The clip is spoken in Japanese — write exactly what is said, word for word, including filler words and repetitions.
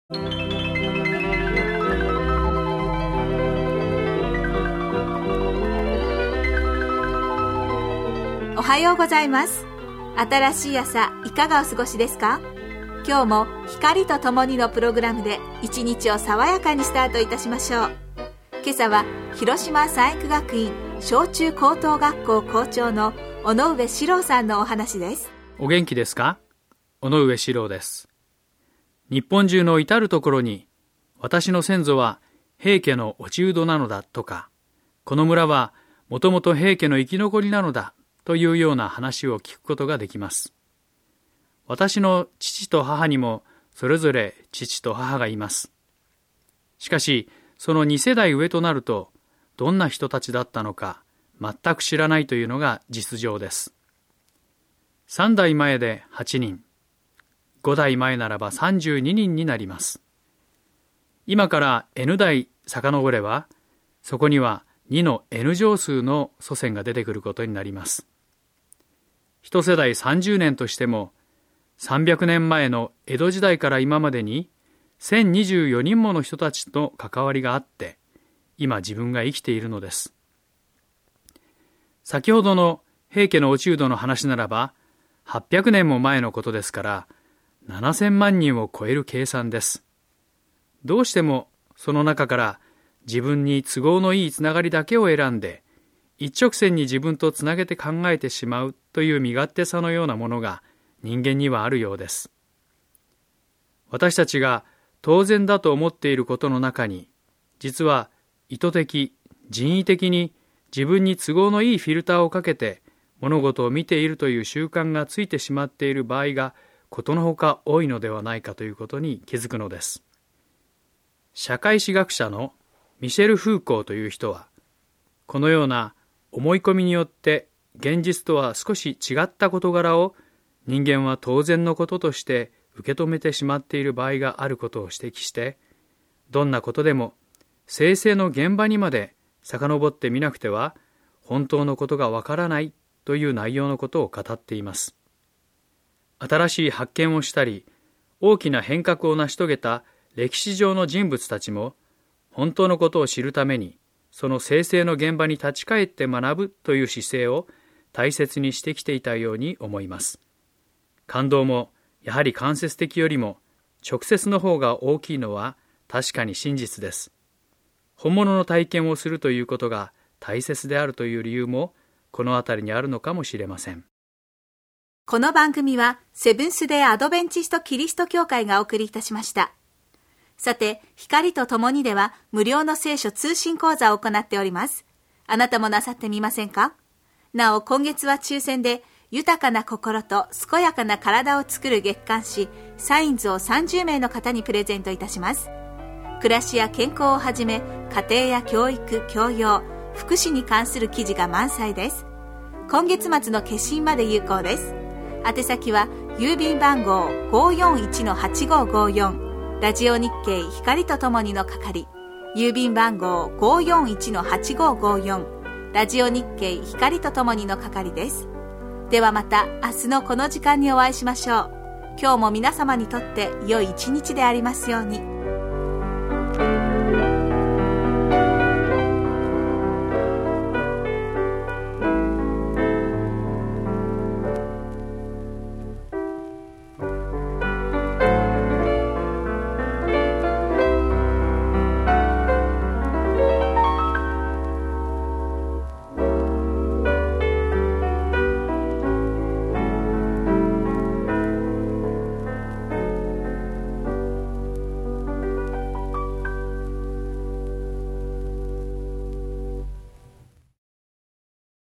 おはようございます。新しい朝いかがお過ごしですか？今日も光とともにのプログラムで一日を爽やかにスタートいたしましょう。今朝は広島産育学院小中高等学校校長の尾上史郎さんのお話です。 お元気ですか？尾上史郎です。日本中の至るところに、私の先祖は平家の落人なのだとか、この村はもともと平家の生き残りなのだというような話を聞くことができます。私の父と母にもそれぞれ父と母がいます。しかし、そのに世代上となると、どんな人たちだったのか全く知らないというのが実情です。さん代前ではちにん、ご代前ならばさんじゅうににんになります。今から N 代遡れば、そこにはにの N 乗数の祖先が出てくることになります。一世代さんじゅうねんとしても、さんびゃくねんまえの江戸時代から今までにせんにじゅうよにんもの人たちと関わりがあって、今自分が生きているのです。先ほどの平家の落人の話ならば、はっぴゃくねんも前のことですから、ななせんまんにんを超える計算です。どうしてもその中から自分に都合のいいつながりだけを選んで、一直線に自分とつなげて考えてしまうという身勝手さのようなものが人間にはあるようです。私たちが当然だと思っていることの中に、実は意図的、人為的に自分に都合のいいフィルターをかけて物事を見ているという習慣がついてしまっている場合がことのほか多いのではないかということに気づくのです。社会史学者のミシェル・フーコーという人は、このような思い込みによって現実とは少し違った事柄を人間は当然のこととして受け止めてしまっている場合があることを指摘して、どんなことでも生成の現場にまで遡ってみなくては本当のことがわからないという内容のことを語っています。新しい発見をしたり、大きな変革を成し遂げた歴史上の人物たちも、本当のことを知るために、その生成の現場に立ち返って学ぶという姿勢を大切にしてきていたように思います。感動も、やはり間接的よりも、直接の方が大きいのは確かに真実です。本物の体験をするということが大切であるという理由も、このあたりにあるのかもしれません。 この番組はセブンスデーアドベンチストキリスト教会がお送りいたしました。さて、光とともにでは無料の聖書通信講座を行っております。あなたもなさってみませんか？なお、今月は抽選で豊かな心と健やかな体を作る月刊誌サインズをさんじゅうめいの方にプレゼントいたします。暮らしや健康をはじめ、家庭や教育、教養、福祉に関する記事が満載です。今月末の決心まで有効です。宛先は郵便番号 ごーよんいちのはちごーごーよん ラジオ日経光とともにの係、郵便番号 ごーよんいちのはちごーごーよん ラジオ日経光とともにの係です。ではまた明日のこの時間にお会いしましょう。今日も皆様にとって良い一日でありますように。